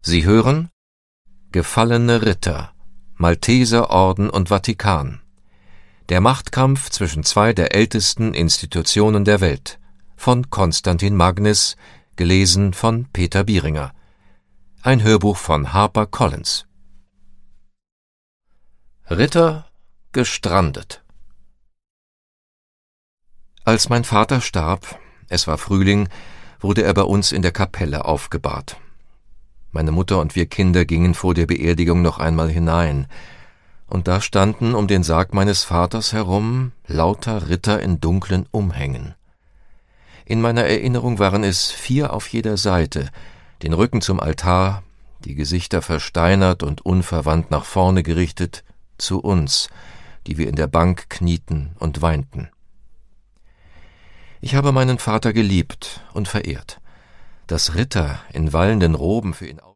Sie hören Gefallene Ritter, Malteserorden und Vatikan. Der Machtkampf zwischen zwei der ältesten Institutionen der Welt von Konstantin Magnis, gelesen von Peter Bieringer. Ein Hörbuch von HarperCollins. Ritter gestrandet. Als mein Vater starb, es war Frühling, wurde er bei uns in der Kapelle aufgebahrt. Meine Mutter und wir Kinder gingen vor der Beerdigung noch einmal hinein, und da standen um den Sarg meines Vaters herum lauter Ritter in dunklen Umhängen. In meiner Erinnerung waren es 4 auf jeder Seite, den Rücken zum Altar, die Gesichter versteinert und unverwandt nach vorne gerichtet, zu uns, die wir in der Bank knieten und weinten. Ich habe meinen Vater geliebt und verehrt. Dass Ritter in wallenden Roben für ihn